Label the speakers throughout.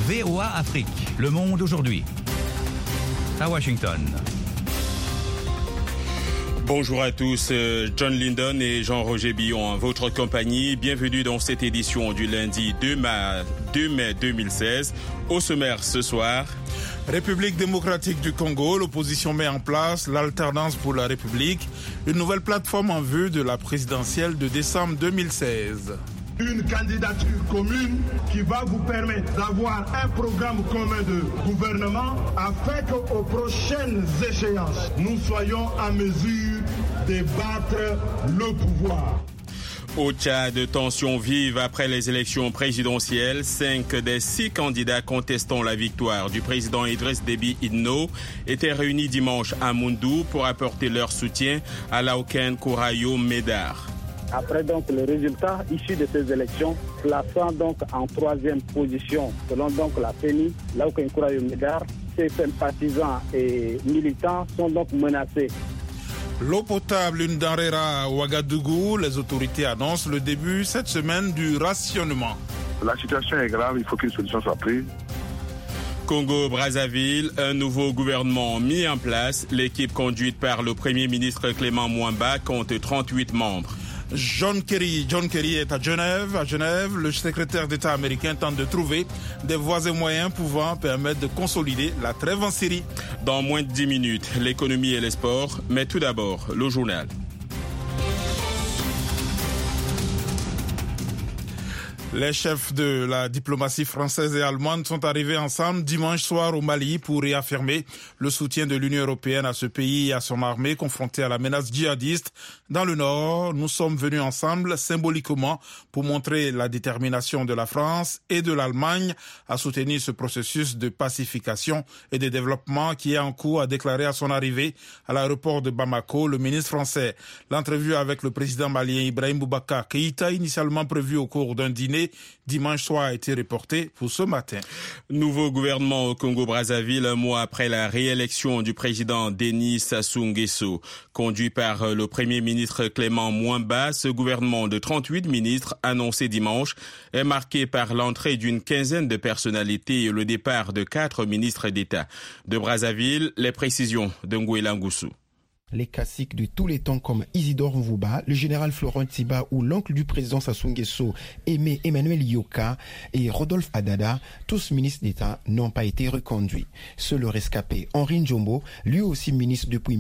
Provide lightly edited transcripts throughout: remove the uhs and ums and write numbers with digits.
Speaker 1: VOA Afrique, le monde aujourd'hui. À Washington.
Speaker 2: Bonjour à tous, John Lindon et Jean-Roger Billon en votre compagnie. Bienvenue dans cette édition du lundi 2 mai 2016. Au sommaire ce soir.
Speaker 3: République démocratique du Congo, l'opposition met en place l'alternance pour la République, une nouvelle plateforme en vue de la présidentielle de décembre 2016.
Speaker 4: Une candidature commune qui va vous permettre d'avoir un programme commun de gouvernement afin qu'aux prochaines échéances, nous soyons en mesure de battre le pouvoir.
Speaker 2: Au Tchad, tensions vives après les élections présidentielles. 5 des 6 candidats contestant la victoire du président Idriss Déby Itno étaient réunis dimanche à Moundou pour apporter leur soutien à Laoken Kourayo Médard.
Speaker 5: Après donc le résultat issu de ces élections, plaçant donc en 3e position, selon donc la CENI, Laoken Kourayo Médard, ses sympathisants et militants sont donc menacés.
Speaker 3: L'eau potable, une denrée rare à Ouagadougou. Les autorités annoncent le début cette semaine du rationnement.
Speaker 6: La situation est grave, il faut qu'une solution soit prise.
Speaker 2: Congo-Brazzaville, un nouveau gouvernement mis en place. L'équipe conduite par le Premier ministre Clément Mwamba compte 38 membres.
Speaker 3: John Kerry est à Genève. À Genève, le secrétaire d'État américain tente de trouver des voies et moyens pouvant permettre de consolider la trêve en Syrie.
Speaker 2: Dans moins de 10 minutes, l'économie et les sports, mais tout d'abord, le journal.
Speaker 3: Les chefs de la diplomatie française et allemande sont arrivés ensemble dimanche soir au Mali pour réaffirmer le soutien de l'Union européenne à ce pays et à son armée confrontée à la menace djihadiste. Dans le Nord, nous sommes venus ensemble symboliquement pour montrer la détermination de la France et de l'Allemagne à soutenir ce processus de pacification et de développement qui est en cours, a déclaré à son arrivée à l'aéroport de Bamako le ministre français. L'entrevue avec le président malien Ibrahim Boubacar Keïta, initialement prévue au cours d'un dîner dimanche soir, a été reporté pour ce matin.
Speaker 2: Nouveau gouvernement au Congo-Brazzaville, un mois après la réélection du président Denis Sassou Nguesso. Conduit par le Premier ministre Clément Mwamba, ce gouvernement de 38 ministres annoncé dimanche est marqué par l'entrée d'une quinzaine de personnalités et le départ de 4 ministres d'État. De Brazzaville, les précisions de Nguela Ngoussou.
Speaker 7: Les classiques de tous les temps comme Isidore Mvouba, le général Florent Tiba ou l'oncle du président Sassou Nguesso, Aimé Emmanuel Yoka et Rodolphe Adada, tous ministres d'État, n'ont pas été reconduits. Seul le rescapé Henri Njombo, lui aussi ministre depuis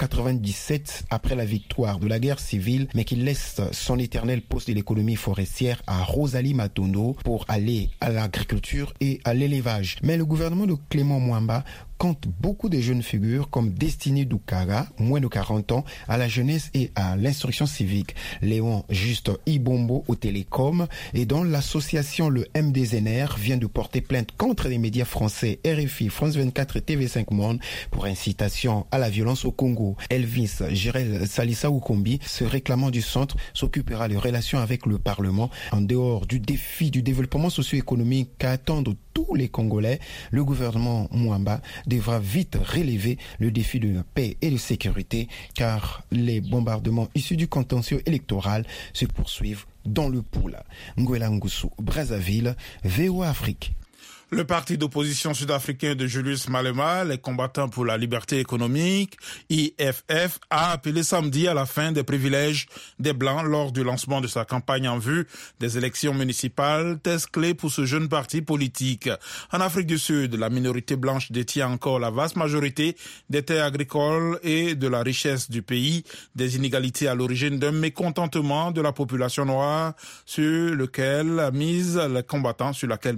Speaker 7: 1997 après la victoire de la guerre civile, mais qui laisse son éternel poste de l'économie forestière à Rosalie Matondo pour aller à l'agriculture et à l'élevage. Mais le gouvernement de Clément Mwamba compte beaucoup de jeunes figures comme Destiné Doukara, moins de 40 ans, à la jeunesse et à l'instruction civique. Léon Juste Ibombo au télécom et dont l'association le MDZNR vient de porter plainte contre les médias français RFI, France 24 et TV5 Monde pour incitation à la violence au Congo. Elvis Jirel Salissa Oukombi, ce réclamant du centre, s'occupera des relations avec le Parlement. En dehors du défi du développement socio-économique qu'attendent tous les Congolais, le gouvernement Mwamba devra vite relever le défi de la paix et de sécurité car les bombardements issus du contentieux électoral se poursuivent dans le Poula. Nguela Ngoussou, Brazzaville, VOA Afrique.
Speaker 3: Le parti d'opposition sud-africain de Julius Malema, les combattants pour la liberté économique, IFF, a appelé samedi à la fin des privilèges des Blancs lors du lancement de sa campagne en vue des élections municipales, test clé pour ce jeune parti politique. En Afrique du Sud, la minorité blanche détient encore la vaste majorité des terres agricoles et de la richesse du pays, des inégalités à l'origine d'un mécontentement de la population noire sur laquelle misent les combattants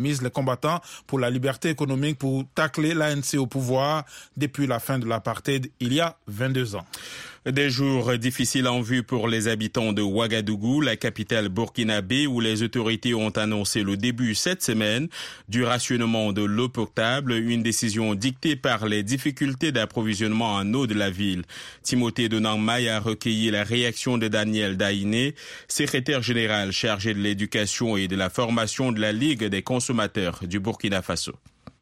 Speaker 3: pour la liberté économique pour tacler l'ANC au pouvoir depuis la fin de l'apartheid il y a 22 ans.
Speaker 2: Des jours difficiles en vue pour les habitants de Ouagadougou, la capitale burkinabé, où les autorités ont annoncé le début cette semaine du rationnement de l'eau potable, une décision dictée par les difficultés d'approvisionnement en eau de la ville. Timothée Donangmaï a recueilli la réaction de Daniel Daïné, secrétaire général chargé de l'éducation et de la formation de la Ligue des consommateurs du Burkina Faso.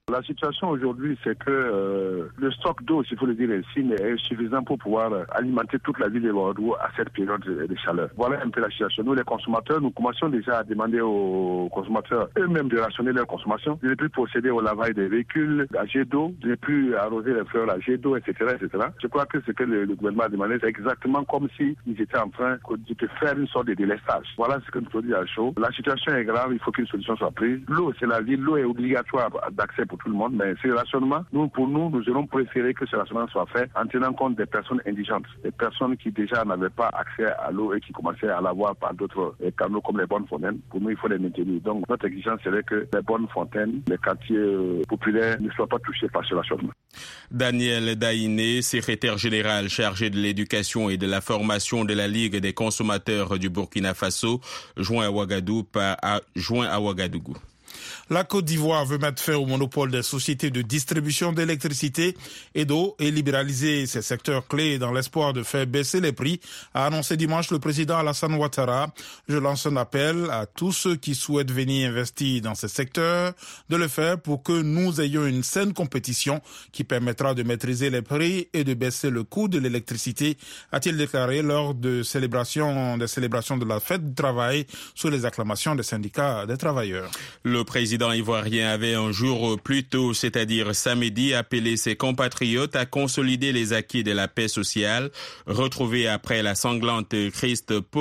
Speaker 6: La situation aujourd'hui, c'est que le stock d'eau, s'il faut le dire ainsi, est suffisant pour pouvoir alimenter toute la ville de Ouagadougou à cette période de chaleur. Voilà un peu la situation. Nous, les consommateurs, nous commençons déjà à demander aux consommateurs eux-mêmes de rationner leur consommation, de ne plus procéder au lavage des véhicules à jet d'eau, de ne plus arroser les fleurs à jet d'eau, etc., etc. Je crois que ce que le gouvernement a demandé, c'est exactement comme s'ils étaient en train de faire une sorte de délestage. Voilà ce que nous faut dire à chaud. La situation est grave, il faut qu'une solution soit prise. L'eau, c'est la vie, l'eau est obligatoire d'accès pour tout le monde, mais ce rationnement, nous aurons préféré que ce rationnement soit fait en tenant compte des personnes indigentes, des personnes qui déjà n'avaient pas accès à l'eau et qui commençaient à l'avoir par d'autres canaux comme les bonnes fontaines. Pour nous, il faut les maintenir. Donc, notre exigence serait que les bonnes fontaines, les quartiers populaires ne soient pas touchés par ce rationnement.
Speaker 2: Daniel Daïné, secrétaire général chargé de l'éducation et de la formation de la Ligue des consommateurs du Burkina Faso, joint à Ouagadougou.
Speaker 3: La Côte d'Ivoire veut mettre fin au monopole des sociétés de distribution d'électricité et d'eau et libéraliser ces secteurs clés dans l'espoir de faire baisser les prix, a annoncé dimanche le président Alassane Ouattara. Je lance un appel à tous ceux qui souhaitent venir investir dans ces secteurs de le faire pour que nous ayons une saine compétition qui permettra de maîtriser les prix et de baisser le coût de l'électricité, a-t-il déclaré lors des célébrations de la fête du travail sous les acclamations des syndicats des travailleurs.
Speaker 2: Le président ivoirien avait un jour plus tôt, c'est-à-dire samedi, appelé ses compatriotes à consolider les acquis de la paix sociale retrouvés après la sanglante crise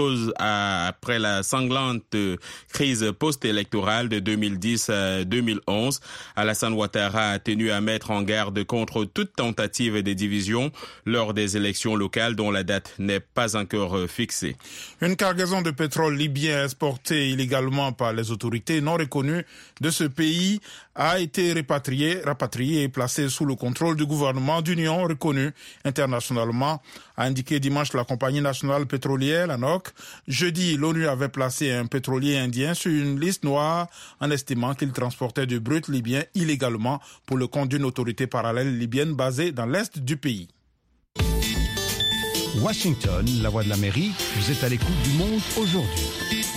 Speaker 2: post-électorale de 2010 à 2011. Alassane Ouattara a tenu à mettre en garde contre toute tentative de division lors des élections locales dont la date n'est pas encore fixée.
Speaker 3: Une cargaison de pétrole libyen exportée illégalement par les autorités non reconnues de ce pays a été rapatriée et placée sous le contrôle du gouvernement d'union reconnu internationalement, a indiqué dimanche la compagnie nationale pétrolière, la NOC. Jeudi, l'ONU avait placé un pétrolier indien sur une liste noire en estimant qu'il transportait du brut libyen illégalement pour le compte d'une autorité parallèle libyenne basée dans l'est du pays.
Speaker 1: Washington, la voix de l'Amérique, vous êtes à l'écoute du monde aujourd'hui.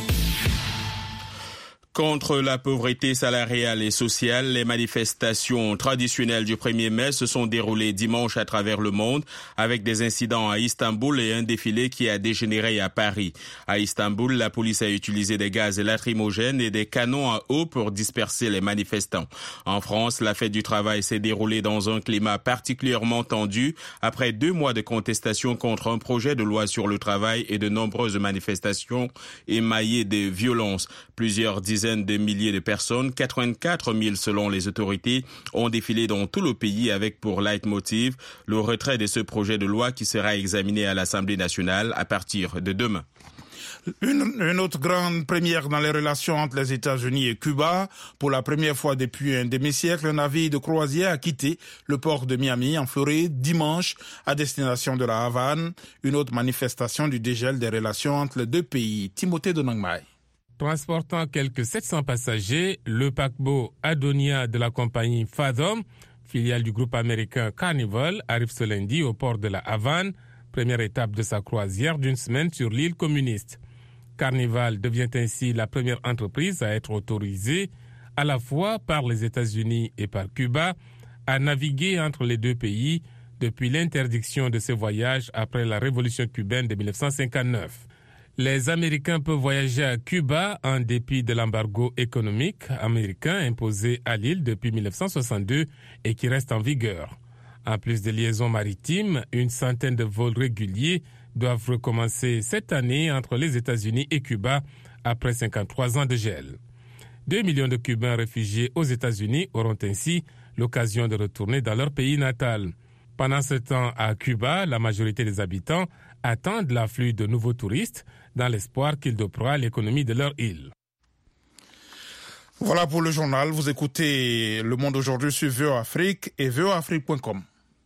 Speaker 2: Contre la pauvreté salariale et sociale, les manifestations traditionnelles du 1er mai se sont déroulées dimanche à travers le monde avec des incidents à Istanbul et un défilé qui a dégénéré à Paris. À Istanbul, la police a utilisé des gaz lacrymogènes et des canons à eau pour disperser les manifestants. En France, la fête du travail s'est déroulée dans un climat particulièrement tendu après 2 mois de contestation contre un projet de loi sur le travail et de nombreuses manifestations émaillées de violences. Plusieurs dizaines de milliers de personnes, 84 000 selon les autorités, ont défilé dans tout le pays avec pour leitmotiv le retrait de ce projet de loi qui sera examiné à l'Assemblée nationale à partir de demain.
Speaker 3: Une autre grande première dans les relations entre les États-Unis et Cuba. Pour la première fois depuis un demi-siècle, un navire de croisière a quitté le port de Miami en Floride dimanche à destination de la Havane. Une autre manifestation du dégel des relations entre les deux pays. Timothée Donangmai.
Speaker 8: Transportant quelques 700 passagers, le paquebot Adonia de la compagnie Fathom, filiale du groupe américain Carnival, arrive ce lundi au port de la Havane, première étape de sa croisière d'une semaine sur l'île communiste. Carnival devient ainsi la première entreprise à être autorisée, à la fois par les États-Unis et par Cuba, à naviguer entre les deux pays depuis l'interdiction de ces voyages après la révolution cubaine de 1959. Les Américains peuvent voyager à Cuba en dépit de l'embargo économique américain imposé à l'île depuis 1962 et qui reste en vigueur. En plus des liaisons maritimes, une centaine de vols réguliers doivent recommencer cette année entre les États-Unis et Cuba après 53 ans de gel. 2 millions de Cubains réfugiés aux États-Unis auront ainsi l'occasion de retourner dans leur pays natal. Pendant ce temps, à Cuba, la majorité des habitants attendent l'afflux de nouveaux touristes dans l'espoir qu'ils doperont l'économie de leur île.
Speaker 3: Voilà pour le journal. Vous écoutez Le Monde aujourd'hui sur VOA Afrique et voaafrique.com.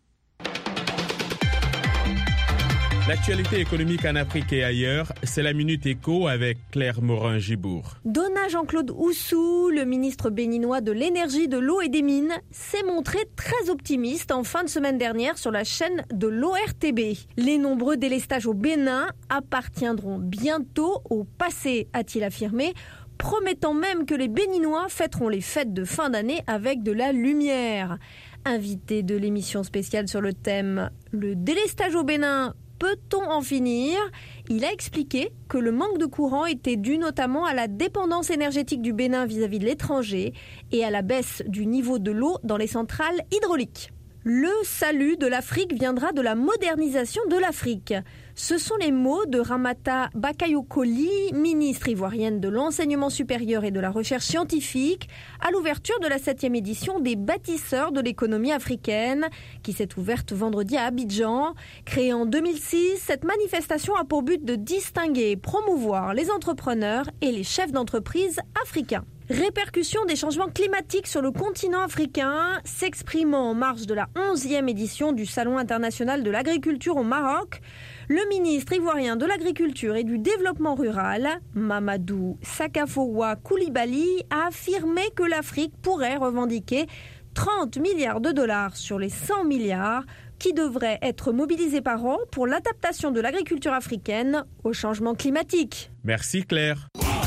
Speaker 2: L'actualité économique en Afrique et ailleurs, c'est la Minute Éco avec Claire Morin-Gibourg.
Speaker 9: Dona Jean-Claude Oussou, le ministre béninois de l'énergie, de l'eau et des mines, s'est montré très optimiste en fin de semaine dernière sur la chaîne de l'ORTB. Les nombreux délestages au Bénin appartiendront bientôt au passé, a-t-il affirmé, promettant même que les Béninois fêteront les fêtes de fin d'année avec de la lumière. Invité de l'émission spéciale sur le thème « Le délestage au Bénin, peut-on en finir ?», il a expliqué que le manque de courant était dû notamment à la dépendance énergétique du Bénin vis-à-vis de l'étranger et à la baisse du niveau de l'eau dans les centrales hydrauliques. Le salut de l'Afrique viendra de la modernisation de l'Afrique. Ce sont les mots de Ramata Bakayokoli, ministre ivoirienne de l'enseignement supérieur et de la recherche scientifique, à l'ouverture de la 7e édition des bâtisseurs de l'économie africaine, qui s'est ouverte vendredi à Abidjan. Créée en 2006, cette manifestation a pour but de distinguer et promouvoir les entrepreneurs et les chefs d'entreprise africains. Répercussions des changements climatiques sur le continent africain, s'exprimant en marge de la 11e édition du Salon international de l'agriculture au Maroc, le ministre ivoirien de l'Agriculture et du Développement rural, Mamadou Sakafowa Koulibaly, a affirmé que l'Afrique pourrait revendiquer 30 milliards de dollars sur les 100 milliards qui devraient être mobilisés par an pour l'adaptation de l'agriculture africaine au changement climatique.
Speaker 2: Merci Claire.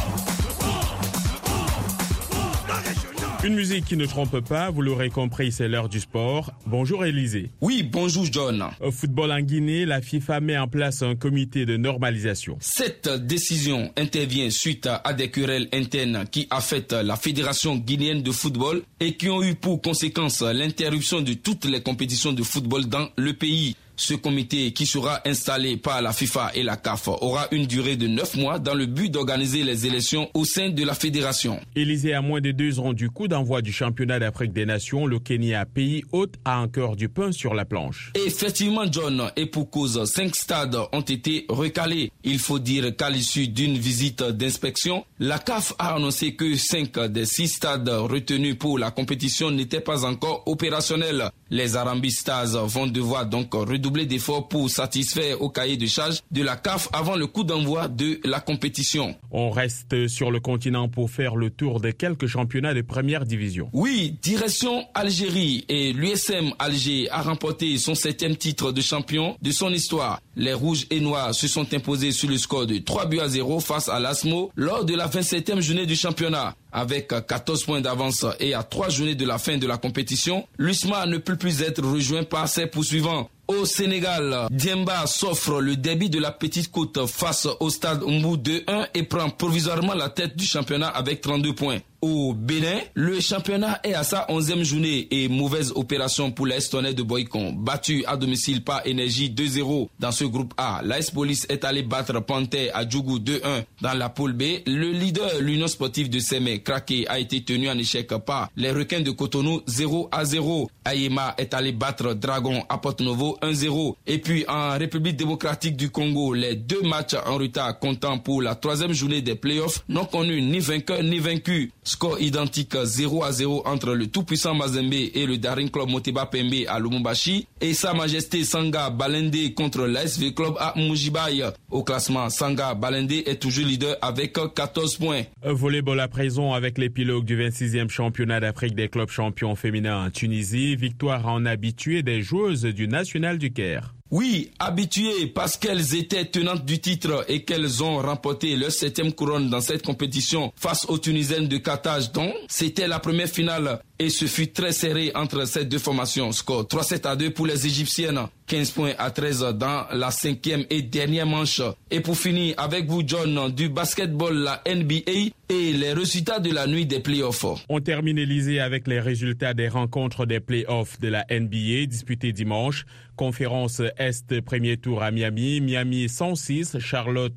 Speaker 2: Une musique qui ne trompe pas, vous l'aurez compris, c'est l'heure du sport. Bonjour Élisée.
Speaker 10: Oui, bonjour John.
Speaker 2: Au football en Guinée, la FIFA met en place un comité de normalisation.
Speaker 10: Cette décision intervient suite à des querelles internes qui affectent la Fédération guinéenne de football et qui ont eu pour conséquence l'interruption de toutes les compétitions de football dans le pays. Ce comité, qui sera installé par la FIFA et la CAF, aura une durée de 9 mois dans le but d'organiser les élections au sein de la fédération.
Speaker 2: Élysée, à moins de 2 ans du coup d'envoi du championnat d'Afrique des Nations, le Kenya, pays hôte, a encore du pain sur la planche.
Speaker 10: Effectivement, John, et pour cause, 5 stades ont été recalés. Il faut dire qu'à l'issue d'une visite d'inspection, la CAF a annoncé que 5 des 6 stades retenus pour la compétition n'étaient pas encore opérationnels. Les Arambi Stars vont devoir donc redoubler d'efforts pour satisfaire au cahier de charge de la CAF avant le coup d'envoi de la compétition.
Speaker 2: On reste sur le continent pour faire le tour de quelques championnats de première division.
Speaker 10: Oui, direction Algérie, et l'USM Alger a remporté son 7e titre de champion de son histoire. Les Rouges et Noirs se sont imposés sur le score de 3-0 face à l'ASMO lors de la 27e journée du championnat. Avec 14 points d'avance et à 3 journées de la fin de la compétition, l'USMA ne peut plus être rejoint par ses poursuivants. Au Sénégal, Diemba s'offre le derby de la Petite Côte face au Stade Mbou 2-1 et prend provisoirement la tête du championnat avec 32 points. Au Bénin, le championnat est à sa 11e journée et mauvaise opération pour l'AS Tonnerre de Boycon, battu à domicile par Énergie 2-0. Dans ce groupe A, l'AS Police est allé battre Panthère à Djougou 2-1. Dans la poule B, le leader, l'Union sportive de Sémé, craqué, a été tenu en échec par les Requins de Cotonou 0-0. Ayema est allé battre Dragon à Porto-Novo 1-0. Et puis en République démocratique du Congo, les 2 matchs en retard comptant pour la 3e journée des playoffs n'ont connu ni vainqueur ni vaincu. Score identique 0-0 entre le tout-puissant Mazembe et le Daring Club Moteba Pembe à Lumumbashi et Sa Majesté Sanga Balende contre l'ASV Club à Mujibaï. Au classement, Sanga Balende est toujours leader avec 14 points.
Speaker 2: Volleyball à présent avec l'épilogue du 26e championnat d'Afrique des clubs champions féminins en Tunisie. Victoire en habitué des joueuses du National du Caire.
Speaker 10: Oui, habituées parce qu'elles étaient tenantes du titre et qu'elles ont remporté leur 7e couronne dans cette compétition face aux Tunisiennes de Carthage, dont c'était la première finale. Et ce fut très serré entre ces deux formations. Score 3-7-2 pour les Égyptiennes, 15 points à 13 dans la 5e et dernière manche. Et pour finir avec vous, John, du basketball, la NBA et les résultats de la nuit des playoffs.
Speaker 2: On termine, Élysée, avec les résultats des rencontres des playoffs de la NBA disputées dimanche. Conférence Est, premier tour à Miami. Miami 106, Charlotte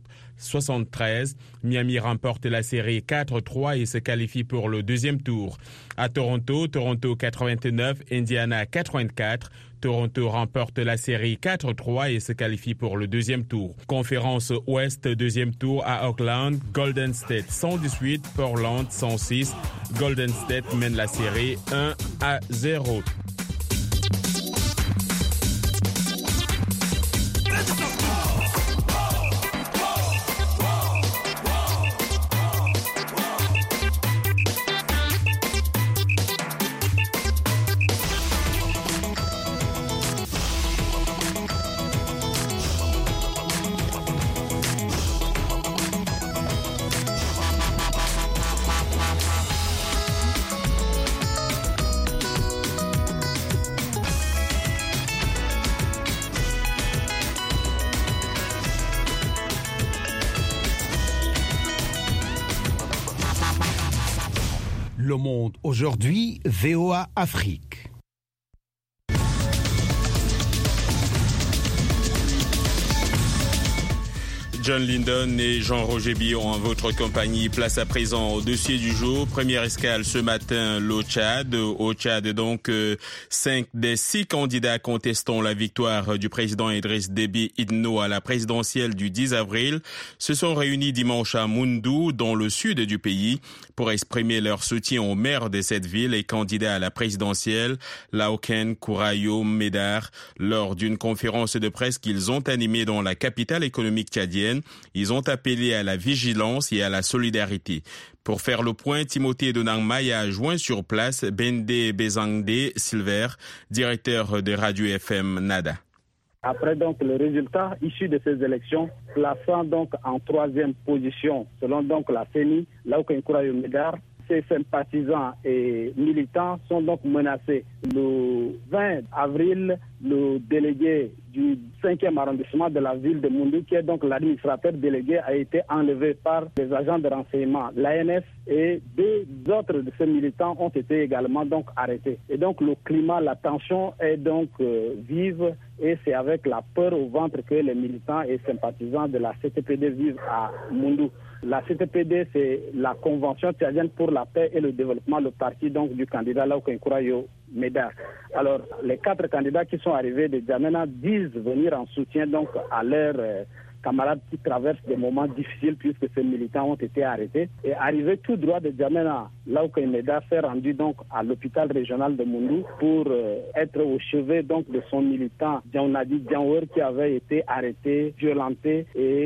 Speaker 2: 73. Miami remporte la série 4-3 et se qualifie pour le deuxième tour. À Toronto 89, Indiana 84. Toronto remporte la série 4-3 et se qualifie pour le deuxième tour. Conférence Ouest, deuxième tour à Oakland. Golden State 118, Portland 106. Golden State mène la série 1-0.
Speaker 11: Monde aujourd'hui, VOA Afrique.
Speaker 2: John Lyndon et Jean-Roger Billon en votre compagnie. Place à présent au dossier du jour. Première escale ce matin, au Tchad. Au Tchad, donc, 5 des 6 candidats contestant la victoire du président Idriss Déby Itno à la présidentielle du 10 avril se sont réunis dimanche à Moundou, dans le sud du pays, pour exprimer leur soutien au maire de cette ville et candidat à la présidentielle, Laoken Kourayo Médar, lors d'une conférence de presse qu'ils ont animée dans la capitale économique tchadienne. Ils ont appelé à la vigilance et à la solidarité. Pour faire le point, Timothée Donangmaï a joint sur place Bende Bezangde Silver, directeur de Radio FM Nada.
Speaker 5: Après donc le résultat issu de ces élections, plaçant donc en 3e position, selon donc la CENI, Laoken Kourayo Médar, ses sympathisants et militants sont donc menacés. Le 20 avril, le délégué du 5e arrondissement de la ville de Moundou, qui est donc l'administrateur délégué, a été enlevé par les agents de renseignement, l'ANS, et 2 autres de ces militants ont été également donc arrêtés. Et donc le climat, la tension est donc vive, et c'est avec la peur au ventre que les militants et sympathisants de la CTPD vivent à Moundou. La CTPD, c'est la Convention tchadienne pour la paix et le développement, le parti donc du candidat Laoken Kourayo Médar. Alors, les 4 candidats qui sont arrivés de Djamena disent venir en soutien donc à leurs camarades qui traversent des moments difficiles puisque ces militants ont été arrêtés. Et arrivé tout droit de Djamena, Laoken Médar s'est rendu donc à l'hôpital régional de Moundou pour être au chevet donc de son militant Djaounadi Djanwer qui avait été arrêté, violenté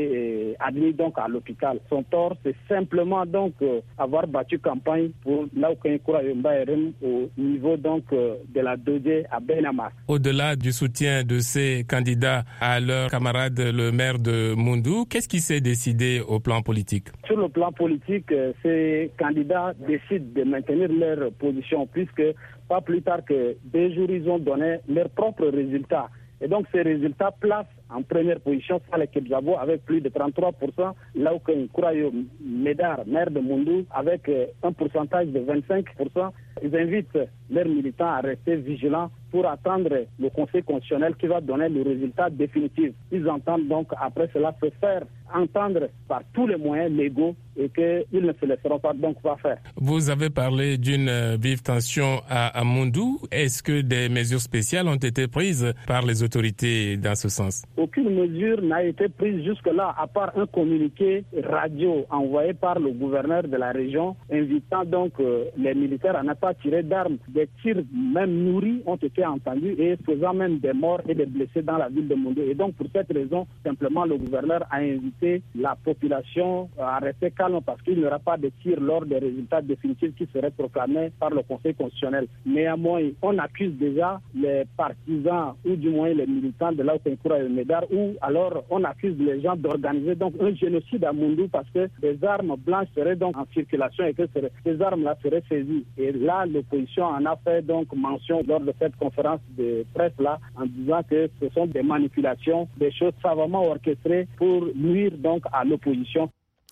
Speaker 5: et admis donc à l'hôpital. Son tort, c'est simplement donc avoir battu campagne pour Laoken Kourayo Médar au niveau donc de la Dodje à Benamar.
Speaker 8: Au-delà du soutien de ces candidats à leur camarade le maire de Moundou, qu'est-ce qui s'est décidé au plan politique?
Speaker 5: Sur le plan politique, ces candidats décident de maintenir leur position puisque pas plus tard que 2 jours, ils ont donné leurs propres résultats. Et donc ces résultats placent en première position Saleh Kebzabo avec plus de 33%, Laoken Kourayo Médar, maire de Moundou, avec un pourcentage de 25%. Ils invitent leurs militants à rester vigilants pour attendre le Conseil constitutionnel qui va donner le résultat définitif. Ils entendent donc après cela se faire entendre par tous les moyens légaux et qu'ils ne se laisseront pas donc pas faire.
Speaker 8: Vous avez parlé d'une vive tension à Moundou. Est-ce que des mesures spéciales ont été prises par les autorités dans ce sens?
Speaker 5: Aucune mesure n'a été prise jusque-là, à part un communiqué radio envoyé par le gouverneur de la région, invitant donc les militaires à ne pas tirer d'armes. Des tirs même nourris ont été entendus et faisant même des morts et des blessés dans la ville de Moundou. Et donc pour cette raison, simplement le gouverneur a invité la population à rester calme parce qu'il n'y aura pas de tir lors des résultats définitifs qui seraient proclamés par le Conseil constitutionnel. Néanmoins, on accuse déjà les partisans ou du moins les militants de Laoken Kourayo Médar ou alors on accuse les gens d'organiser donc un génocide à Moundou parce que des armes blanches seraient donc en circulation et que ces armes-là seraient saisies. Et là, l'opposition en a fait donc mention lors de cette conférence de presse-là en disant que ce sont des manipulations, des choses savamment orchestrées pour nuire donc à l'opposition.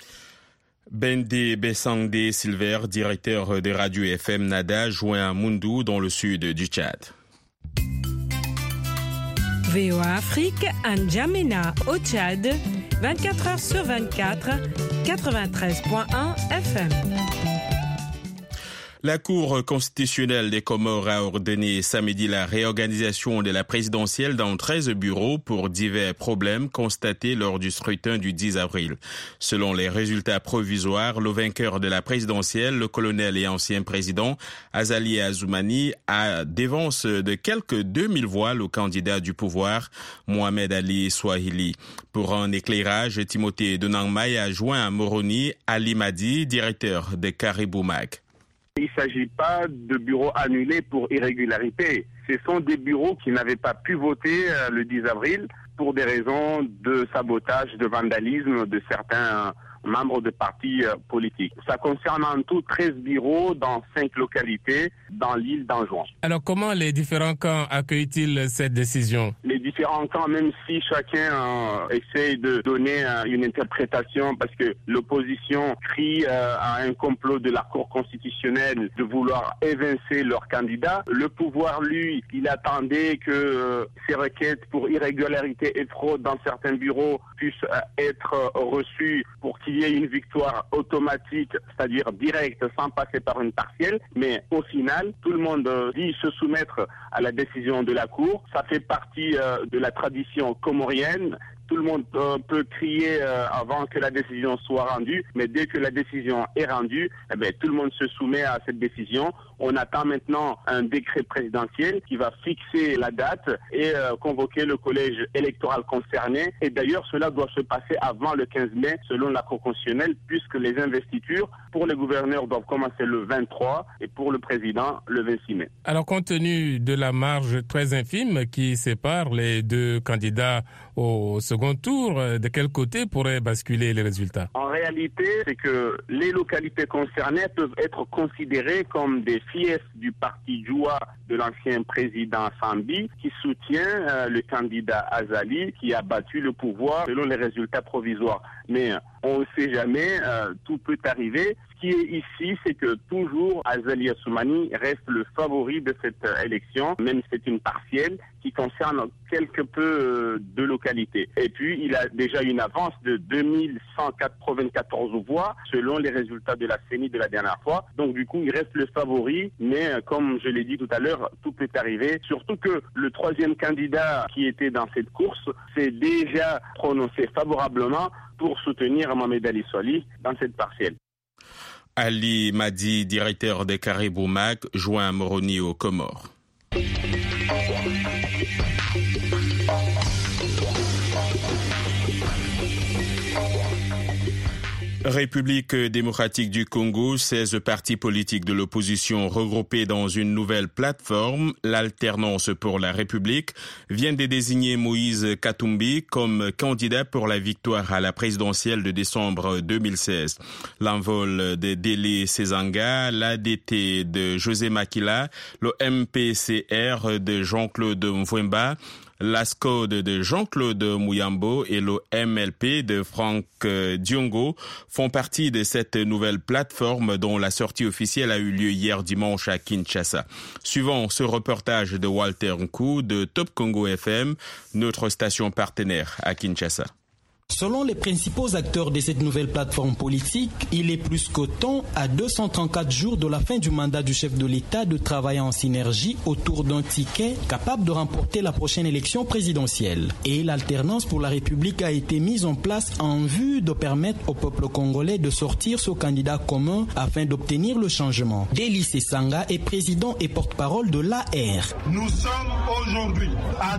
Speaker 2: Bende Bezangde Silver, directeur de Radio FM Nada, joint à Moundou dans le sud du Tchad.
Speaker 12: VOA Afrique, à N'Djamena, au Tchad, 24 heures sur 24, 93.1 FM.
Speaker 2: La Cour constitutionnelle des Comores a ordonné samedi la réorganisation de la présidentielle dans 13 bureaux pour divers problèmes constatés lors du scrutin du 10 avril. Selon les résultats provisoires, le vainqueur de la présidentielle, le colonel et ancien président Azali Azoumani, a dévance de quelques 2000 voix le candidat du pouvoir, Mohamed Ali Swahili. Pour un éclairage, Timothée Donangmaï a joint à Moroni Ali Madi, directeur de Caribou Mag.
Speaker 13: Il ne s'agit pas de bureaux annulés pour irrégularité. Ce sont des bureaux qui n'avaient pas pu voter le 10 avril pour des raisons de sabotage, de vandalisme de certains membres de partis politiques. Ça concerne en tout 13 bureaux dans 5 localités dans l'île d'Anjouan.
Speaker 8: Alors comment les différents camps accueillent-ils cette décision?
Speaker 13: Les différents camps, même si chacun essaye de donner une interprétation, parce que l'opposition crie à un complot de la Cour constitutionnelle de vouloir évincer leur candidat. Le pouvoir, lui, il attendait que ces requêtes pour irrégularité et fraude dans certains bureaux puissent être reçues pour qu'il y ait une victoire automatique, c'est-à-dire directe, sans passer par une partielle. Mais au final, tout le monde dit se soumettre à la décision de la Cour. Ça fait partie de la tradition comorienne. Tout le monde peut crier avant que la décision soit rendue, mais dès que la décision est rendue, tout le monde se soumet à cette décision. On attend maintenant un décret présidentiel qui va fixer la date et convoquer le collège électoral concerné. Et d'ailleurs, cela doit se passer avant le 15 mai, selon la Cour constitutionnelle, puisque les investitures pour les gouverneurs doivent commencer le 23 et pour le président le 26 mai.
Speaker 8: Alors, compte tenu de la marge très infime qui sépare les deux candidats au second tour, de quel côté pourraient basculer les résultats?
Speaker 13: En réalité, c'est que les localités concernées peuvent être considérées comme des fiefs du parti Djoua de l'ancien président Sambi, qui soutient le candidat Azali, qui a battu le pouvoir selon les résultats provisoires. Mais on ne sait jamais, tout peut arriver. Ce qui est ici, c'est que toujours Azali Assoumani reste le favori de cette élection, même si c'est une partielle qui concerne quelque peu de localités. Et puis, il a déjà une avance de 2194 voix selon les résultats de la CENI de la dernière fois. Donc, du coup, il reste le favori, mais comme je l'ai dit tout à l'heure, tout peut arriver. Surtout que le troisième candidat qui était dans cette course s'est déjà prononcé favorablement pour soutenir Mohamed Ali Soili dans cette partielle.
Speaker 2: Ali Madi, directeur des Caribou Mac, joint Moroni aux Comores. République démocratique du Congo, 16 partis politiques de l'opposition regroupés dans une nouvelle plateforme, l'Alternance pour la République, viennent de désigner Moïse Katumbi comme candidat pour la victoire à la présidentielle de décembre 2016. L'envol de Délé Sezanga, l'ADT de José Makila, le MPCR de Jean-Claude Mvouemba, l'ASCODE de Jean-Claude Mouyambo et le MLP de Franck Diongo font partie de cette nouvelle plateforme dont la sortie officielle a eu lieu hier dimanche à Kinshasa. Suivant ce reportage de Walter Nkou de Top Congo FM, notre station partenaire à Kinshasa.
Speaker 14: Selon les principaux acteurs de cette nouvelle plateforme politique, il est plus que temps, à 234 jours de la fin du mandat du chef de l'État, de travailler en synergie autour d'un ticket capable de remporter la prochaine élection présidentielle. Et l'alternance pour la République a été mise en place en vue de permettre au peuple congolais de sortir ce candidat commun afin d'obtenir le changement. Délé Sezanga est président et porte-parole de l'AR.
Speaker 4: Nous sommes aujourd'hui à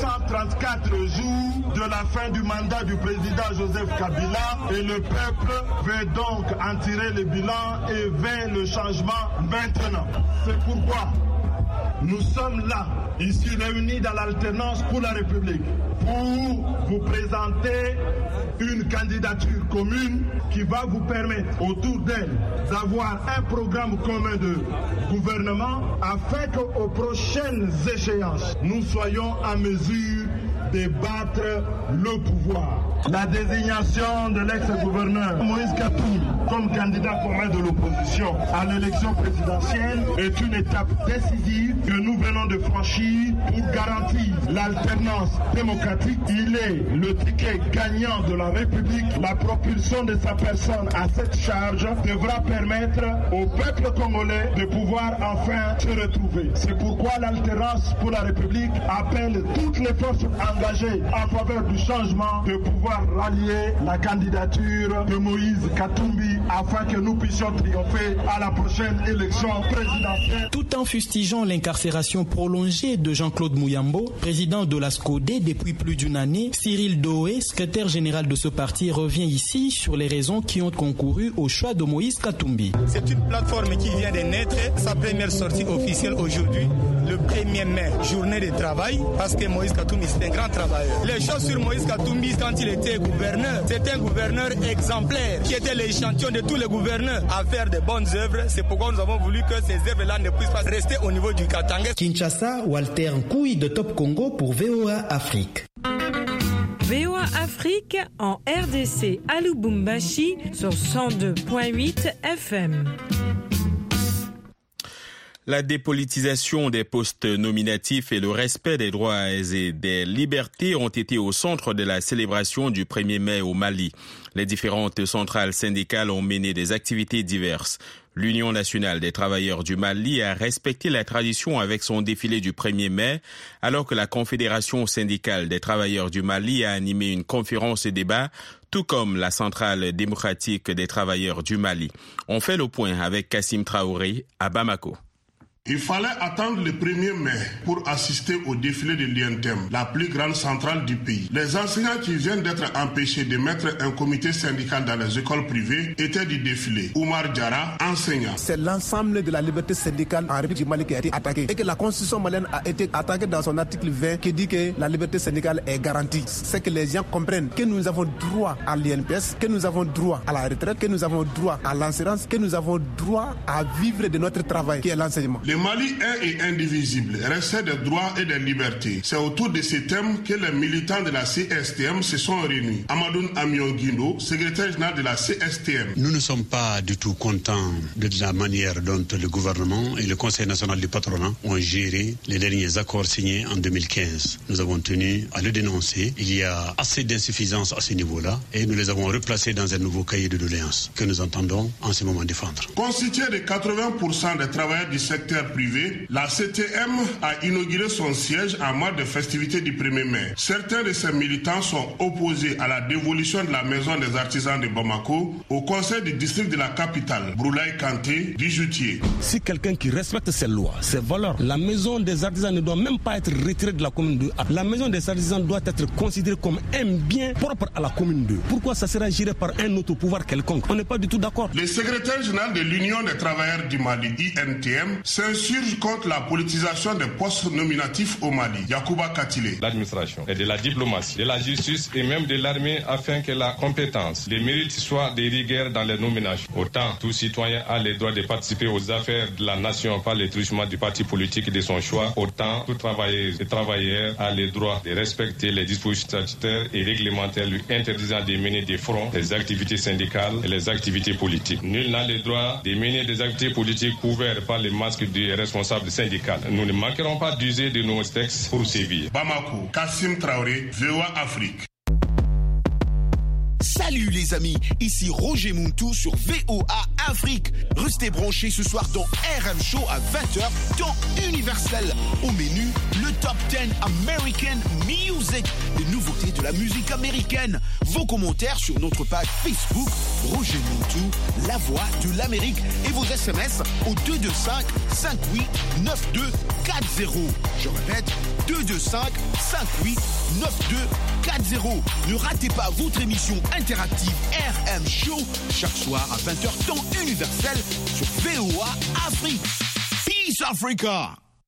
Speaker 4: 234 jours de la fin du mandat du président Joseph Kabila et le peuple veut donc en tirer le bilan et veut le changement maintenant. C'est pourquoi nous sommes là, ici réunis dans l'alternance pour la République, pour vous présenter une candidature commune qui va vous permettre autour d'elle d'avoir un programme commun de gouvernement afin qu'aux prochaines échéances, nous soyons en mesure de battre le pouvoir. La désignation de l'ex-gouverneur Moïse Katumbi comme candidat commun de l'opposition à l'élection présidentielle est une étape décisive que nous venons de franchir pour garantir l'alternance démocratique. Il est le ticket gagnant de la République. La propulsion de sa personne à cette charge devra permettre au peuple congolais de pouvoir enfin se retrouver. C'est pourquoi l'alternance pour la République appelle toutes les forces engagées en faveur du changement de pouvoir rallier la candidature de Moïse Katumbi afin que nous puissions triompher à la prochaine élection présidentielle.
Speaker 14: Tout en fustigeant l'incarcération prolongée de Jean-Claude Mouyambo, président de la SCODE depuis plus d'une année, Cyril Doé, secrétaire général de ce parti, revient ici sur les raisons qui ont concouru au choix de Moïse Katumbi.
Speaker 15: C'est une plateforme qui vient de naître, sa première sortie officielle aujourd'hui, le 1er mai, journée de travail, parce que Moïse Katumbi c'est un grand travailleur. Les choses sur Moïse Katumbi quand il était gouverneur, c'était un gouverneur exemplaire qui était l'échantillon de tous les gouverneurs à faire de bonnes œuvres. C'est pourquoi nous avons voulu que ces œuvres-là ne puissent pas rester au niveau du Katanga.
Speaker 16: Kinshasa, Walter Nkouy de Top Congo pour VOA Afrique.
Speaker 12: VOA Afrique en RDC à Lubumbashi sur 102.8 FM.
Speaker 2: La dépolitisation des postes nominatifs et le respect des droits et des libertés ont été au centre de la célébration du 1er mai au Mali. Les différentes centrales syndicales ont mené des activités diverses. L'Union nationale des travailleurs du Mali a respecté la tradition avec son défilé du 1er mai, alors que la Confédération syndicale des travailleurs du Mali a animé une conférence et débat, tout comme la Centrale démocratique des travailleurs du Mali. On fait le point avec Kassim Traoré à Bamako.
Speaker 17: Il fallait attendre le 1er mai pour assister au défilé de l'INTEM, la plus grande centrale du pays. Les enseignants qui viennent d'être empêchés de mettre un comité syndical dans les écoles privées étaient du défilé. Oumar Diarra, enseignant.
Speaker 18: C'est l'ensemble de la liberté syndicale en République du Mali qui a été attaquée et que la Constitution malienne a été attaquée dans son article 20 qui dit que la liberté syndicale est garantie. C'est que les gens comprennent que nous avons droit à l'INPS, que nous avons droit à la retraite, que nous avons droit à l'assurance, que nous avons droit à vivre de notre travail qui est l'enseignement.
Speaker 17: Le Mali est et indivisible, respect des droits et des libertés. C'est autour de ces thèmes que les militants de la CSTM se sont réunis. Amadoun Amion Guindo, secrétaire général de la CSTM.
Speaker 19: Nous ne sommes pas du tout contents de la manière dont le gouvernement et le Conseil national du patronat ont géré les derniers accords signés en 2015. Nous avons tenu à le dénoncer. Il y a assez d'insuffisance à ce niveau-là et nous les avons replacés dans un nouveau cahier de doléances que nous entendons en ce moment défendre.
Speaker 17: Constitué de 80% des travailleurs du secteur privé, la CTM a inauguré son siège en marge des festivités du 1er mai. Certains de ses militants sont opposés à la dévolution de la maison des artisans de Bamako au conseil du district de la capitale, Broulaye Kanté, Djijoutier.
Speaker 20: Si quelqu'un qui respecte ces lois, ces valeurs, la maison des artisans ne doit même pas être retirée de la commune 2. La maison des artisans doit être considérée comme un bien propre à la commune 2. Pourquoi ça sera géré par un autre pouvoir quelconque? On n'est pas du tout d'accord.
Speaker 17: Le secrétaire général de l'Union des travailleurs du Mali, INTM, s'insurge contre la politisation des postes nominatifs au Mali. Yacouba Katile.
Speaker 21: L'administration et de la diplomatie, de la justice et même de l'armée afin que la compétence, les mérites soient des rigueurs dans les nominations. Autant tout citoyen a le droit de participer aux affaires de la nation par le truchement du parti politique de son choix, autant tout travailleur et travailleur a le droit de respecter les dispositions statutaires et réglementaires lui interdisant de mener des fronts, des activités syndicales et les activités politiques. Nul n'a le droit de mener des activités politiques couvertes par le masque du responsable syndical. Nous ne manquerons pas d'user de nos textes pour sévir.
Speaker 17: Bamako, Kassim Traoré, VOA Afrique.
Speaker 22: Salut les amis, ici Roger Muntou sur VOA Afrique. Restez branchés ce soir dans RM Show à 20h, temps universel. Au menu, le Top 10 American Music, les nouveautés de la musique américaine. Vos commentaires sur notre page Facebook, Roger Muntou, la voix de l'Amérique. Et vos SMS au 225 58 9240. Je répète, 225 58 9240. Ne ratez pas votre émission interactive RM Show chaque soir à 20h temps universel sur VOA Afrique. Peace Africa.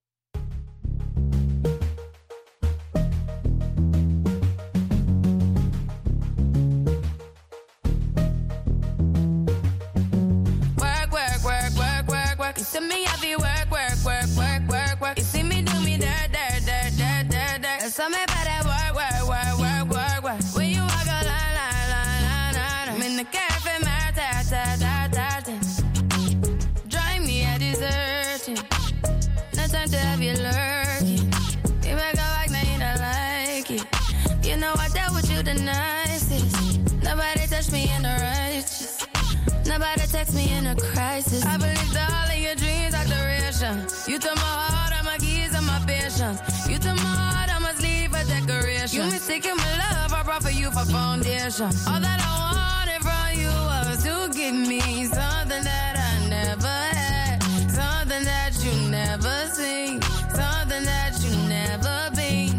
Speaker 23: Work, work, work, work, work, work. You see me heavy work, work, work, work, work, work. You see me do me dirt, dirt, dirt, dirt, dirt, dirt. There's something about that work, work, work, work, work, work. When you walk a line, line, line, line, line. I'm in the cafe, my ta, ta, ta, ta, ta. Drive me a deserting. No time to have you lurking. You make a like, now you don't like it. You know I dealt with you the nicest. Nobody touched me in the righteous. Nobody text me in a crisis. I believed all of your dreams are duration. You took my heart, all my keys, and my patience. You took my heart, I must leave a decoration. You mistaken my love, I brought for you for foundation. All that I wanted from you was to give me something that I never had, something that you never seen, something that you never been.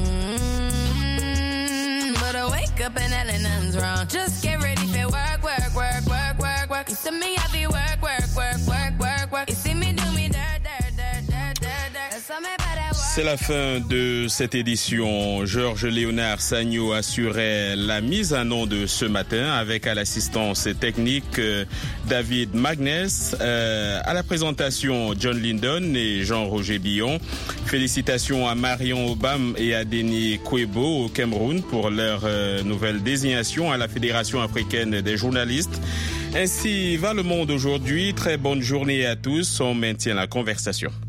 Speaker 23: But I wake up and hell nothing's wrong. Just get ready for work, work, work, work, work, work. You see me happy work, work, work, work, work, work. You see me do me dirt, dirt, dirt, dirt, dirt, dirt. There's something about that.
Speaker 2: C'est la fin de cette édition. Georges Léonard Sagno assurait la mise en onde de ce matin avec à l'assistance technique David Magnès, à la présentation John Lindon et Jean-Roger Billon. Félicitations à Marion Obam et à Denis Kwebo au Cameroun pour leur nouvelle désignation à la Fédération africaine des journalistes. Ainsi va le monde aujourd'hui. Très bonne journée à tous. On maintient la conversation.